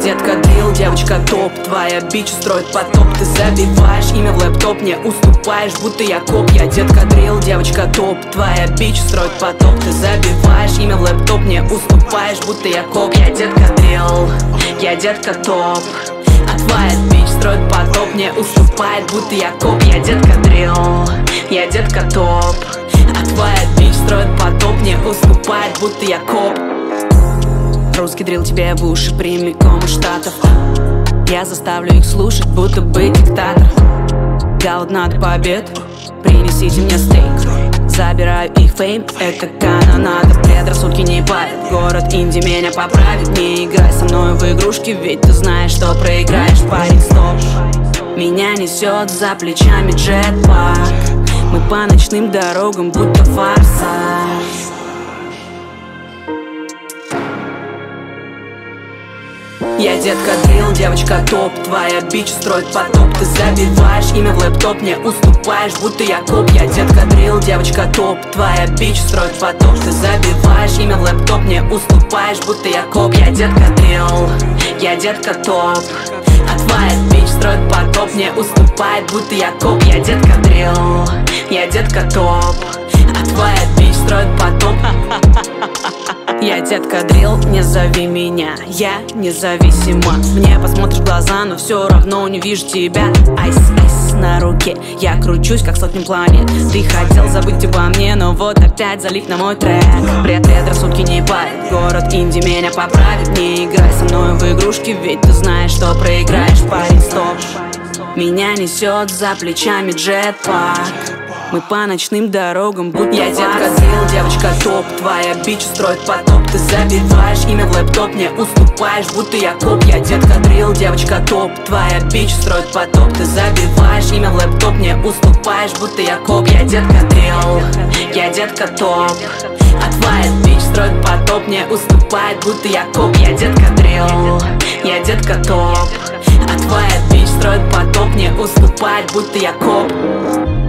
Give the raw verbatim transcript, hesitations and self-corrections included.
детка дрил, девочка топ. Твоя бич устроит потоп. Ты забиваешь имя в лэптоп, не уступаешь, будто я коп. Я детка дрил, девочка топ. Твоя бич устроит потоп. Ты забиваешь имя в лэптоп, не уступаешь, будто я коп. Я детка дрил, я детка топ. А твоя бич строит потоп, не уступает, будто я коп. Я детка дрил, я детка топ. А твоя бич строит потоп, не уступает, будто я коп. Русский дрил тебе в уши прямиком из Штатов. Я заставлю их слушать, будто бы диктатор. Голодна до побед, принесите мне стейк. Забираю их фейм, это канонада. Предрассудки не парят, город инди меня поправит. Не играй со мной в игрушки, ведь ты знаешь, что проиграешь. Парень, стоп, меня несет за плечами джетпак. Мы по ночным дорогам, будто форсаж. Я детка дрил, девочка топ. Твоя бич строит потоп. Ты забиваешь имя в лэптоп, не уступаешь, будто я коп. Я детка дрил, девочка топ. Твоя бич строит потоп. Ты забиваешь имя в лэптоп, не уступаешь, будто я коп. Я детка дрил, я детка топ. А твоя бич строит потоп, не уступает, будто я коп. Я детка дрил, я детка топ. А твоя бич строит потоп. Я детка дрил, не зови меня, я независима. Мне посмотришь в глаза, но все равно не вижу тебя. Айс, айс на руке, я кручусь, как сотни планет. Ты хотел забыть обо мне, но вот опять залив на мой трек. Пред предрассудки не парят, город инди меня поправит. Не играй со мной в игрушки, ведь ты знаешь, что проиграешь. Парень, стоп, меня несет за плечами джетпак. Мы по ночным дорогам, будто я детка дрил, девочка топ. Твоя бич строит потоп. Ты забиваешь имя в лэптоп, не уступаешь, будто я коп. Я детка дрил, девочка топ. Твоя бич строит потоп. Ты забиваешь имя в лэптоп, не уступаешь, будто я коп. Я детка дрил, я детка топ. А твоя бич строит потоп, не уступает, будто я коп. Я детка дрил, я детка топ. А твоя бич строит потоп, не уступает, будто я коп.